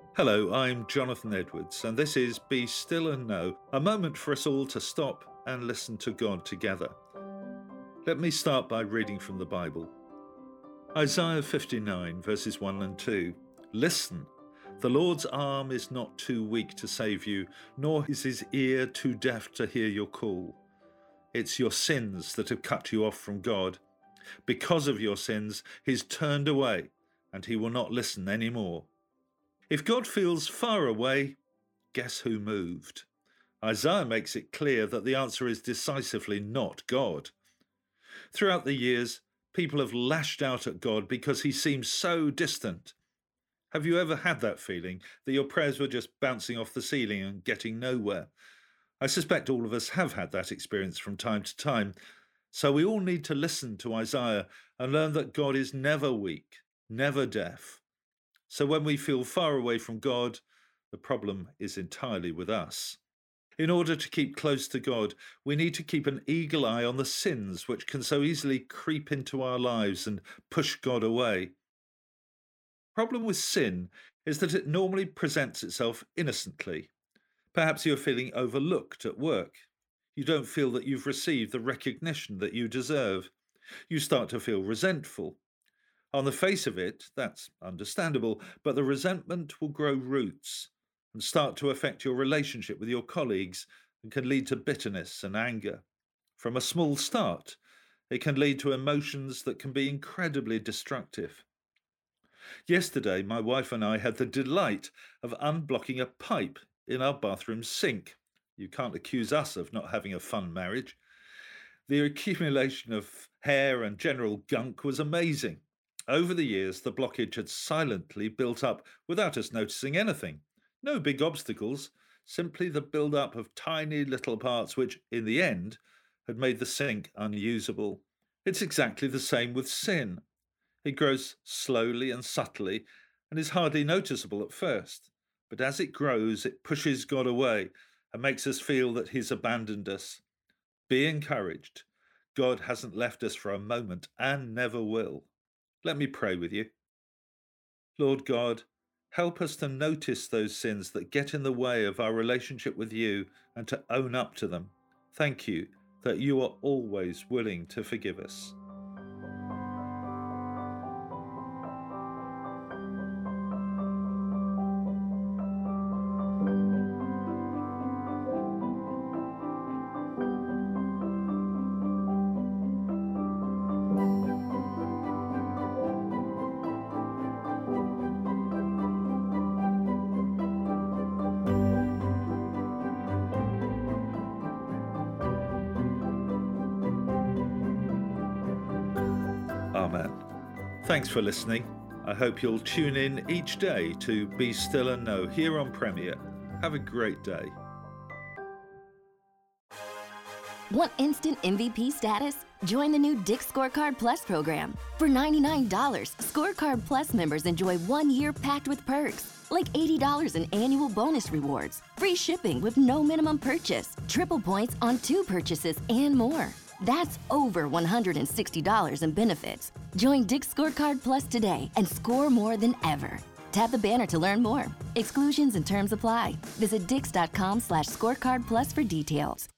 Hello, I'm Jonathan Edwards, and this is Be Still and Know, a moment for us all to stop and listen to God together. Let me start by reading from the Bible. Isaiah 59, verses 1 and 2. Listen, the Lord's arm is not too weak to save you, nor is his ear too deaf to hear your call. It's your sins that have cut you off from God. Because of your sins, he's turned away, and he will not listen anymore. If God feels far away, guess who moved? Isaiah makes it clear that the answer is decisively not God. Throughout the years, people have lashed out at God because he seems so distant. Have you ever had that feeling that your prayers were just bouncing off the ceiling and getting nowhere? I suspect all of us have had that experience from time to time. So we all need to listen to Isaiah and learn that God is never weak, never deaf. So when we feel far away from God, the problem is entirely with us. In order to keep close to God, we need to keep an eagle eye on the sins which can so easily creep into our lives and push God away. The problem with sin is that it normally presents itself innocently. Perhaps you're feeling overlooked at work. You don't feel that you've received the recognition that you deserve. You start to feel resentful. On the face of it, that's understandable, but the resentment will grow roots and start to affect your relationship with your colleagues and can lead to bitterness and anger. From a small start, it can lead to emotions that can be incredibly destructive. Yesterday, my wife and I had the delight of unblocking a pipe in our bathroom sink. You can't accuse us of not having a fun marriage. The accumulation of hair and general gunk was amazing. Over the years, the blockage had silently built up without us noticing anything. No big obstacles, simply the build-up of tiny little parts which, in the end, had made the sink unusable. It's exactly the same with sin. It grows slowly and subtly and is hardly noticeable at first. But as it grows, it pushes God away and makes us feel that he's abandoned us. Be encouraged. God hasn't left us for a moment and never will. Let me pray with you. Lord God, help us to notice those sins that get in the way of our relationship with you and to own up to them. Thank you that you are always willing to forgive us. Amen. Thanks for listening. I hope you'll tune in each day to Be Still and Know here on Premier. Have a great day. Want instant MVP status? Join the new Dick's Scorecard Plus program. For $99, Scorecard Plus members enjoy 1 year packed with perks, like $80 in annual bonus rewards, free shipping with no minimum purchase, triple points on 2 purchases, and more. That's over $160 in benefits. Join Dick's Scorecard Plus today and score more than ever. Tap the banner to learn more. Exclusions and terms apply. Visit dix.com/scorecard plus for details.